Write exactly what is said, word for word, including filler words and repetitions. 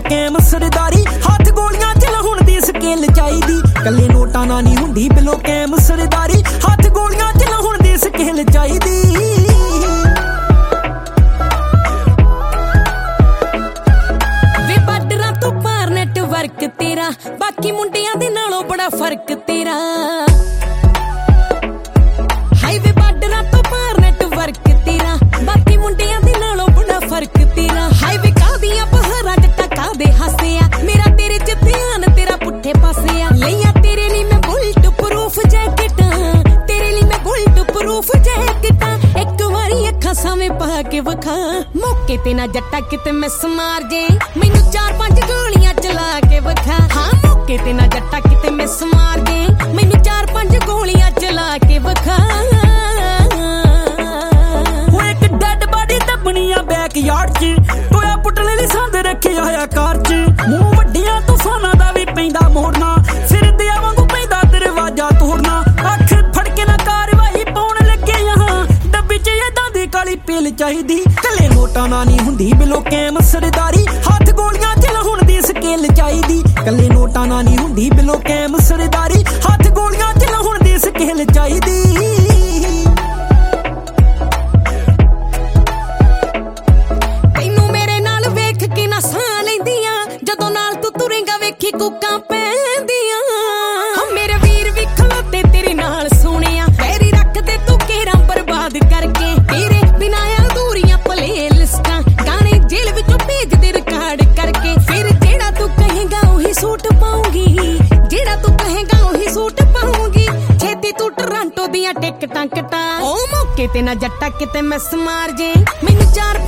cam सरदारी हथ गोलियां च लाहुण दी स्केल चाहीदी कल्ले नोटां नाल नहीं हुंदी बिलो कैम सरदारी हथ गोलियां च लाहुण दी स्केल चाहीदी फर्क तेरा बाकी मुंडियां दे नालों बड़ा फर्क तेरा हाईवे बार्डरां तो पार नेटवर्क तेरा बाकी मुंडियां दे नालों बड़ा फर्क तेरा हाईवे कादियां पहाड़ां जट्टा कादे हासिया मेरा तेरे च ध्यान तेरा पुट्ठे पासे आ लिया तेरे लिए मैं बुलेट प्रूफ जैकेट तेरे लिए मैं बुलेट प्रूफ जैकेट एक वारी अखां सावें पा के वखा मौके ते ना जट्टा किते मिस मार जे मैनू चार पांच गोलियां चला के वखा हाँ मौके ते ना जट्टा किते मिस मार दे मैनू चार पांच गोलियां चला के वखा वो एक डेड बॉडी दबनी आ बैक यार्ड च टोया पुटले दी संद रखे आया कार च मूंह वड्डियां तूफानां दा भी पैंदा मोड़ना सिर दे वांगू पैंदा दरवाजा तोड़ना अख फड़ के ना कारवाई पाउण लगे यहां डब्बी च इदां दी काली पील चाहीदी कल्ले नोटां नाल नहीं हुंदी बिलो कैम सरदारी हथ गोलियां च लाहुण दी स्केल चाहीदी कल्ले नोटां नाल नहीं हुंदी बिलो कैम सरदारी हथ गोलियां च लाहुण दी स्केल चाहीदी तैनू मेरे नाल वेख के ना सां लैंदियां जदों नाल तू तुरेंगा वेखी कुक्कां पैंदियां हम मेरे वीर भी खलोते तेरे नाल सोहणिया पैरी रख दे तू केरा बर्बाद करके तेरे बिना अधूरियां प्ले लिस्टां गाने जेल विचों भेज दे रिकॉर्ड करके फिर जेड़ा तू कहेगा वही सूट पाऊंगी जेड़ा तू कहेगा वही सूट पाऊंगी छेती तू टोरंटो दियां टिकटां कटा ओ मौके ते ना जट्टा किते मिस मार जे मैनू चार